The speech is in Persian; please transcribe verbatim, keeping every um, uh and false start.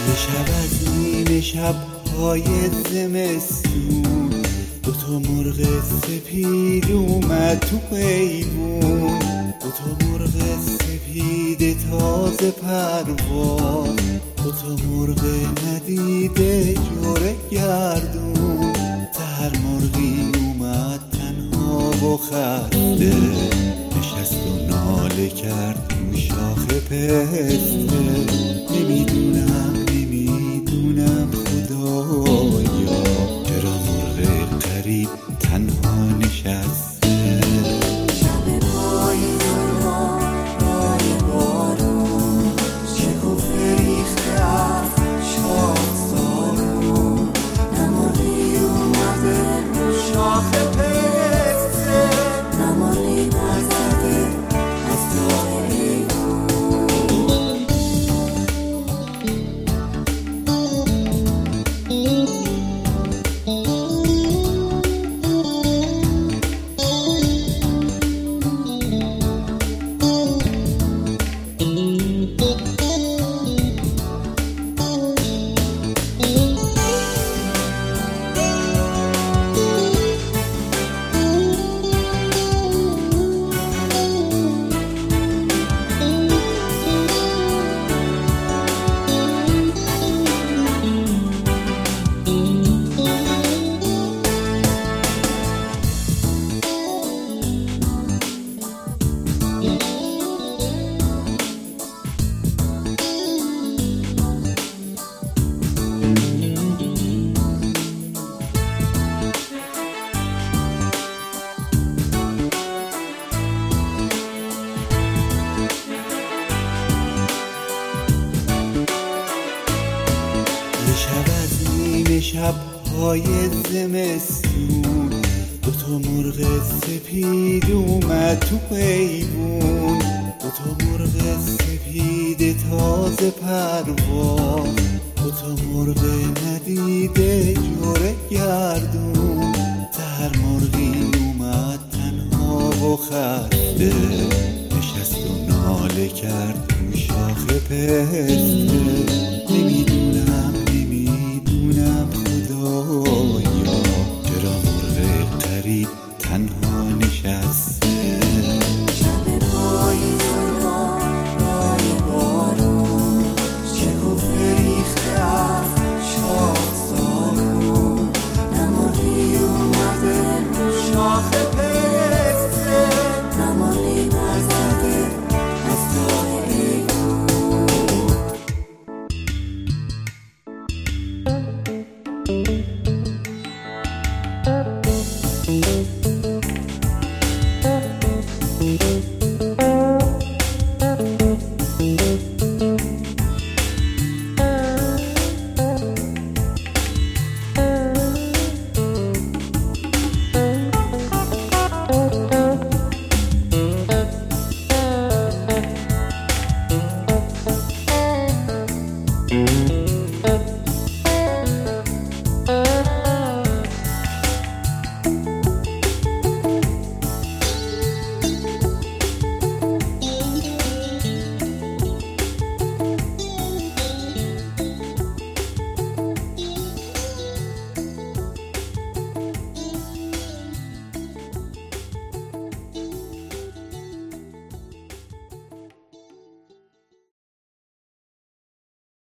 یه شب از نیمه شب‌های زمستون دوتا مرغ سپید اومد تو ایوون، دوتا مرغ سپید تازه پرواز، دوتا مرغ ندیده جوره گردون. سحر مرغی اومد تنها و خسته، نشست و ناله کرد تو شاخ پسته. نمیدونم نمیدونم خدایا چرا مرغ غریب تنها نشسته. شب پاییز ما رای بارون، شکوفه ریخته از شاخسارون. نه مرغی اومده رو شاخ پسته، نه مرغی نزده از تاق ایوون. یه شب از نیمه شب‌های زمستون دوتا مرغ سپید اومد تو ایوون، دوتا مرغ سپید تازه پرواز، دوتا مرغ ندیده جوره گردون. سحر مرغی اومد تنها و خسته، نشست و ناله کرد تو شاخ پسته.